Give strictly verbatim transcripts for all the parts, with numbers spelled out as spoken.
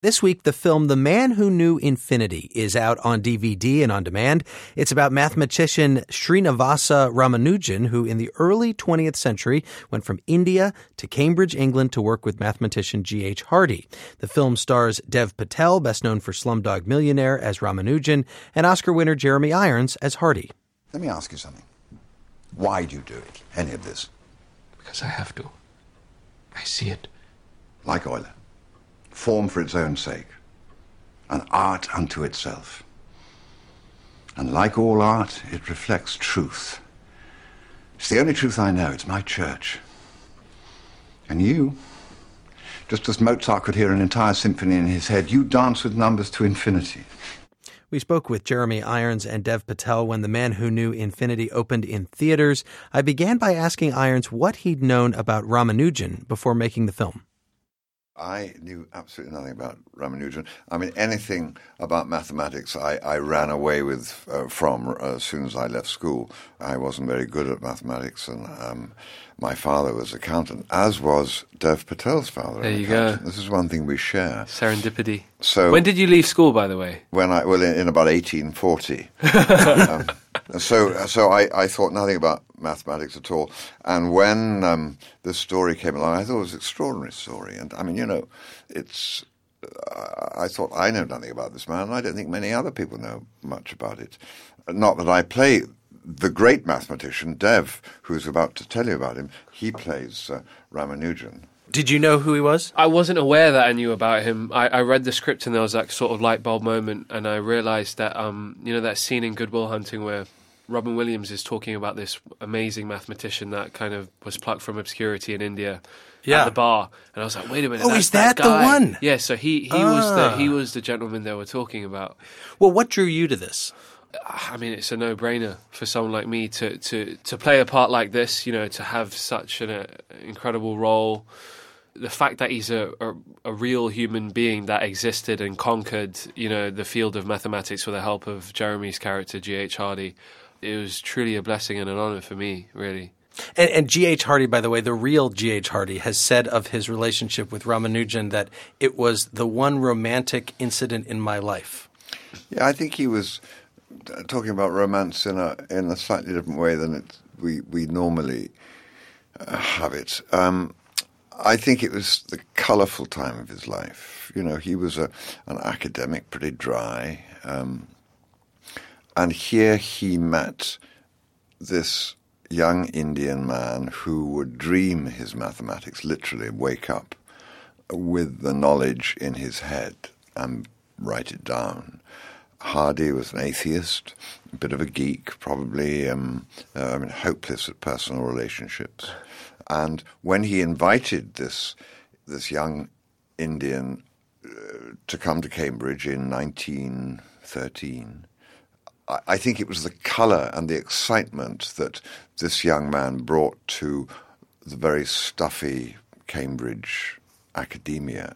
This week, the film The Man Who Knew Infinity is out on D V D and on demand. It's about mathematician Srinivasa Ramanujan, who in the early twentieth century went from India to Cambridge, England, to work with mathematician G H Hardy. The film stars Dev Patel, best known for Slumdog Millionaire, as Ramanujan, and Oscar winner Jeremy Irons as Hardy. Let me ask you something. Why do you do it, any of this? Because I have to. I see it. Like Euler. Form for its own sake, an art unto itself. And like all art, it reflects truth. It's the only truth I know. It's my church. And you, just as Mozart could hear an entire symphony in his head, you dance with numbers to infinity. We spoke with Jeremy Irons and Dev Patel when The Man Who Knew Infinity opened in theaters. I began by asking Irons what he'd known about Ramanujan before making the film. I knew absolutely nothing about Ramanujan. I mean, anything about mathematics I, I ran away with uh, from uh, as soon as I left school. I wasn't very good at mathematics, and um, my father was accountant, as was Dev Patel's father. There you accountant. go. This is one thing we share. Serendipity. So, when did you leave school, by the way? When I well, in, in about eighteen forty. um, so, so I, I thought nothing about mathematics at all. And when um, this story came along, I thought it was an extraordinary story. And I mean, you know, it's. Uh, I thought I know nothing about this man, and I don't think many other people know much about it. Not that I play the great mathematician Dev, who's about to tell you about him. He plays uh, Ramanujan. Did you know who he was? I wasn't aware that I knew about him. I, I read the script and there was that sort of light bulb moment, and I realised that, um, you know, that scene in Good Will Hunting where Robin Williams is talking about this amazing mathematician that kind of was plucked from obscurity in India yeah. at the bar. And I was like, wait a minute, oh, that's is that, that the guy. one? Yeah, so he, he, ah. was the, he was the gentleman they were talking about. Well, what drew you to this? I mean, it's a no-brainer for someone like me to, to, to play a part like this, you know, to have such an uh, incredible role. The fact that he's a, a, a real human being that existed and conquered, you know, the field of mathematics with the help of Jeremy's character, G H Hardy, it was truly a blessing and an honour for me, really. And, and G H Hardy, by the way, the real G H Hardy, has said of his relationship with Ramanujan that it was the one romantic incident in my life. Yeah, I think he was talking about romance in a in a slightly different way than it, we we normally uh, have it. Um, I think it was the colourful time of his life. You know, he was a an academic, pretty dry, um, and here he met this young Indian man who would dream his mathematics, literally wake up with the knowledge in his head and write it down. Hardy was an atheist, a bit of a geek, probably um, uh, I mean, hopeless at personal relationships. And when he invited this this young Indian uh, to come to Cambridge in nineteen thirteen, I, I think it was the colour and the excitement that this young man brought to the very stuffy Cambridge academia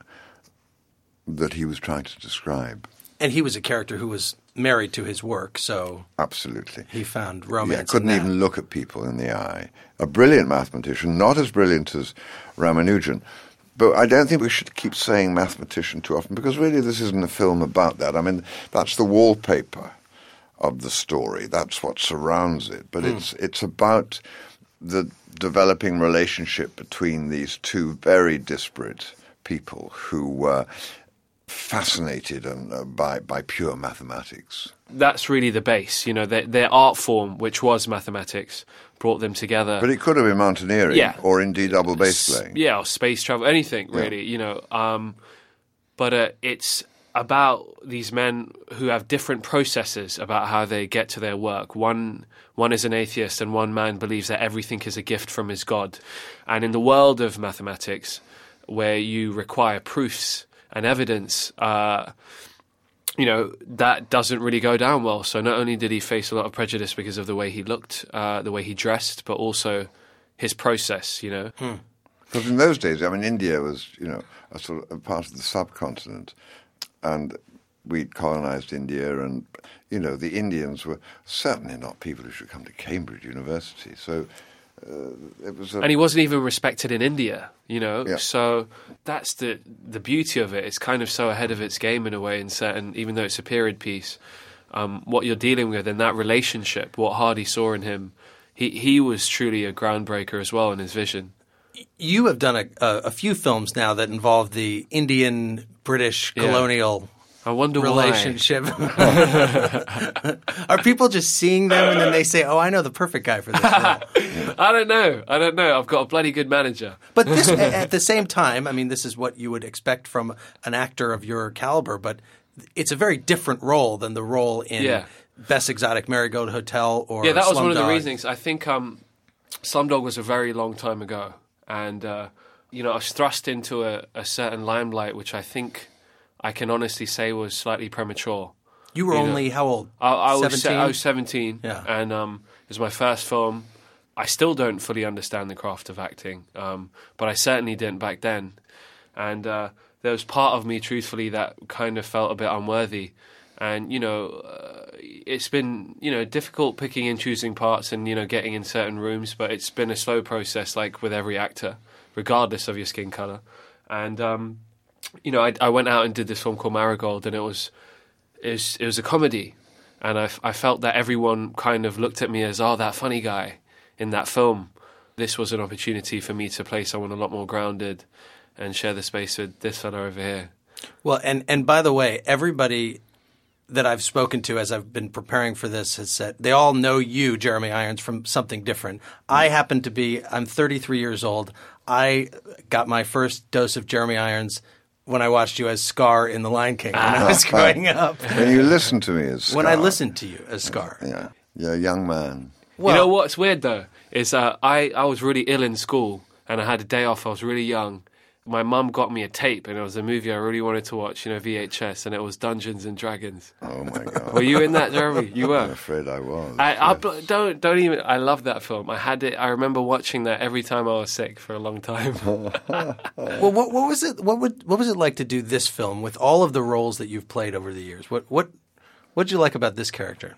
that he was trying to describe. And he was a character who was married to his work, so absolutely he found romance. Yeah, couldn't in that. even look at people in the eye. A brilliant mathematician, not as brilliant as Ramanujan. But I don't think we should keep saying mathematician too often, because really this isn't a film about that. I mean, that's the wallpaper of the story. That's what surrounds it. But mm. it's it's about the developing relationship between these two very disparate people who were fascinated and, uh, by by pure mathematics. That's really the base, you know, their, their art form, which was mathematics, brought them together. But it could have been mountaineering, yeah. or indeed double bass playing. Yeah, or space travel, anything really, yeah. you know. Um, but uh, it's about these men who have different processes about how they get to their work. One one is an atheist, and one man believes that everything is a gift from his God. And in the world of mathematics, where you require proofs and evidence, uh, you know, that doesn't really go down well. So not only did he face a lot of prejudice because of the way he looked, uh, the way he dressed, but also his process, you know. Hmm. Because in those days, I mean, India was, you know, a sort of a part of the subcontinent, and we'd colonized India, and, you know, the Indians were certainly not people who should come to Cambridge University. So uh, it was a, and he wasn't even respected in India, you know. Yeah. So that's the the beauty of it. It's kind of so ahead of its game in a way, in certain, even though it's a period piece. Um, what you're dealing with in that relationship, what Hardy saw in him, he he was truly a groundbreaker as well in his vision. You have done a, a, a few films now that involve the Indian-British Yeah. colonial I wonder relationship. Are people just seeing them and then they say, "Oh, I know the perfect guy for this role"? why. I don't know. I don't know. I've got a bloody good manager. But this, at the same time, I mean, this is what you would expect from an actor of your caliber, but it's a very different role than the role in Yeah. Best Exotic Marigold Hotel or Yeah, that was one of the Slumdog. reasons. I think um, Slumdog was a very long time ago. And, uh, you know, I was thrust into a, a certain limelight, which I think I can honestly say was slightly premature. You were You know, only, how old? I, I, was, se- seventeen? I was seventeen, Yeah. and um, it was my first film. I still don't fully understand the craft of acting, um, but I certainly didn't back then. And uh, there was part of me, truthfully, that kind of felt a bit unworthy. And, you know, uh, it's been, you know, difficult picking and choosing parts and, you know, getting in certain rooms, but it's been a slow process, like with every actor, regardless of your skin colour. And, um, you know, I, I went out and did this film called Marigold, and it was, it was, it was a comedy. And I, I felt that everyone kind of looked at me as, oh, that funny guy in that film. This was an opportunity for me to play someone a lot more grounded and share the space with this fella over here. Well, and, and by the way, everybody that I've spoken to as I've been preparing for this has said they all know you, Jeremy Irons, from something different. I happen to be – I'm thirty-three years old. I got my first dose of Jeremy Irons when I watched you as Scar in The Lion King when I was growing up. when you listen to me as Scar. When I listened to you as Scar. Yeah, you're a young man. Well, you know what's weird, though, is uh, I, I was really ill in school, and I had a day off. I was really young. My mum got me a tape, and it was a movie I really wanted to watch, you know, V H S, and it was Dungeons and Dragons. Oh my God! Were you in that, Jeremy? You I'm were. afraid I was. I, I yes. don't don't even. I love that film. I had it. I remember watching that every time I was sick for a long time. well, what, what was it? What would what was it like to do this film with all of the roles that you've played over the years? What what what did you like about this character?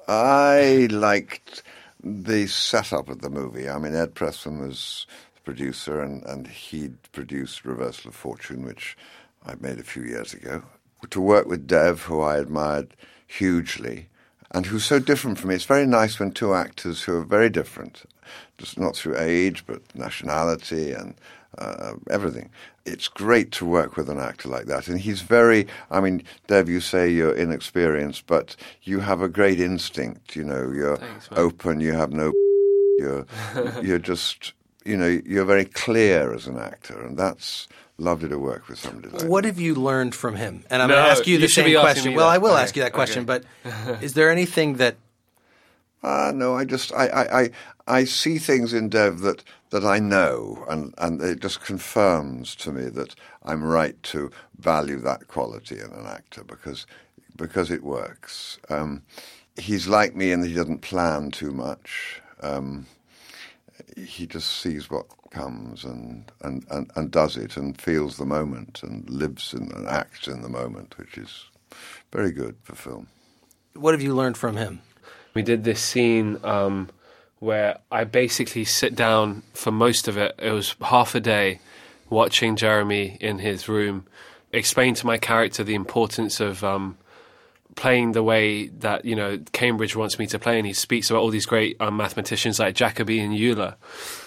I liked the setup of the movie. I mean, Ed Pressman was the producer, and, and he'd produced Reversal of Fortune, which I made a few years ago. To work with Dev, who I admired hugely, and who's so different from me. It's very nice when two actors who are very different, just not through age, but nationality and uh, everything. It's great to work with an actor like that. And he's very, I mean, Dev, you say you're inexperienced, but you have a great instinct. You know, you're Thanks, man. open, you have no, you're, you're just, you know, you're very clear as an actor. And that's lovely to work with somebody like What that. have you learned from him? And I'm No, going to ask you you the should same be asking question. me Well, that. I will Okay, ask you that question, okay. but is there anything that Ah, no, I just I, I, I, I see things in Dev that, that I know, and, and it just confirms to me that I'm right to value that quality in an actor because because it works. Um, he's like me in that he doesn't plan too much. Um, he just sees what comes and, and, and, and does it and feels the moment and lives in and acts in the moment, which is very good for film. what have you learned from him? We did this scene um, where I basically sit down for most of it. It was half a day watching Jeremy in his room explain to my character the importance of um, playing the way that, you know, Cambridge wants me to play. And he speaks about all these great um, mathematicians like Jacobi and Euler.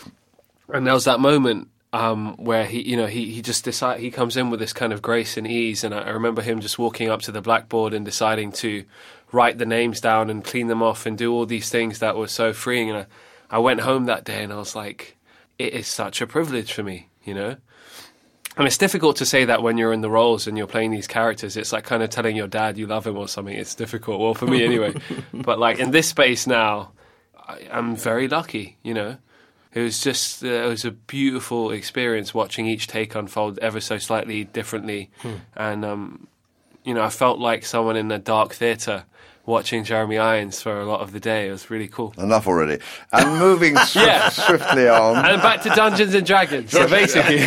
And there was that moment um, where he, you know, he, he just decide he comes in with this kind of grace and ease. And I, I remember him just walking up to the blackboard and deciding to write the names down and clean them off and do all these things that were so freeing. And I, I went home that day and I was like, it is such a privilege for me, you know? And it's difficult to say that when you're in the roles and you're playing these characters. It's like kind of telling your dad you love him or something. It's difficult. Well, for me anyway. But like in this space now, I, I'm very lucky, you know? It was just, uh, it was a beautiful experience watching each take unfold ever so slightly differently. Hmm. And, um, you know, I felt like someone in a dark theatre watching Jeremy Irons for a lot of the day. It was really cool. Enough already. And moving swift, Yeah. swiftly on. And back to Dungeons and Dragons. So basically,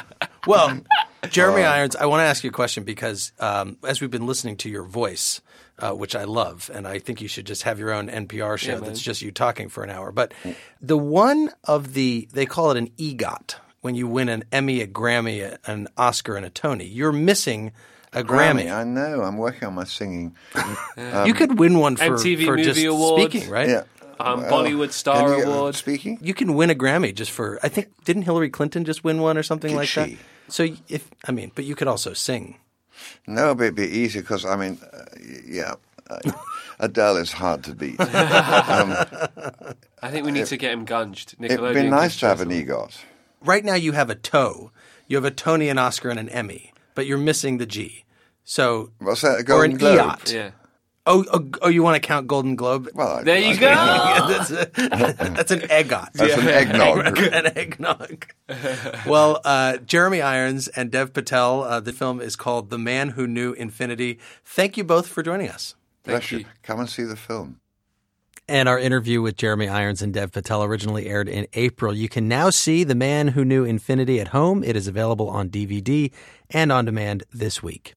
Well, Jeremy Irons, I want to ask you a question because um, as we've been listening to your voice uh, which I love. And I think you should just have your own N P R show Yeah, that's just you talking for an hour. But the one of the – they call it an EGOT when you win an Emmy, a Grammy, an Oscar, and a Tony. You're missing a Grammy. Grammy. I know. I'm working on my singing. Um, you could win one for, M T V for Movie just Award. speaking, right? Yeah. Um, Well, Bollywood Star can you get- Award. Speaking? You can win a Grammy just for – I think – didn't Hillary Clinton just win one or something Did like that? she? So if – I mean, but you could also sing. No, but it'd be easy because, I mean, uh, yeah. Uh, Adele is hard to beat. um, I think we need to get him gunged. it'd be nice to have an EGOT. Right now you have a toe. You have a Tony, an Oscar, and an Emmy, but you're missing the G. So What's that? A or Golden an Globe? EOT. Yeah. Oh, oh, oh, you want to count Golden Globe? Well, I- There you I- go. that's, a, that's an EGOT. That's an eggnog. An eggnog. Well, uh, Jeremy Irons and Dev Patel, uh, the film is called The Man Who Knew Infinity. Thank you both for joining us. Bless Thank you. you. Come and see the film. And our interview with Jeremy Irons and Dev Patel originally aired in April. You can now see The Man Who Knew Infinity at home. It is available on D V D and on demand this week.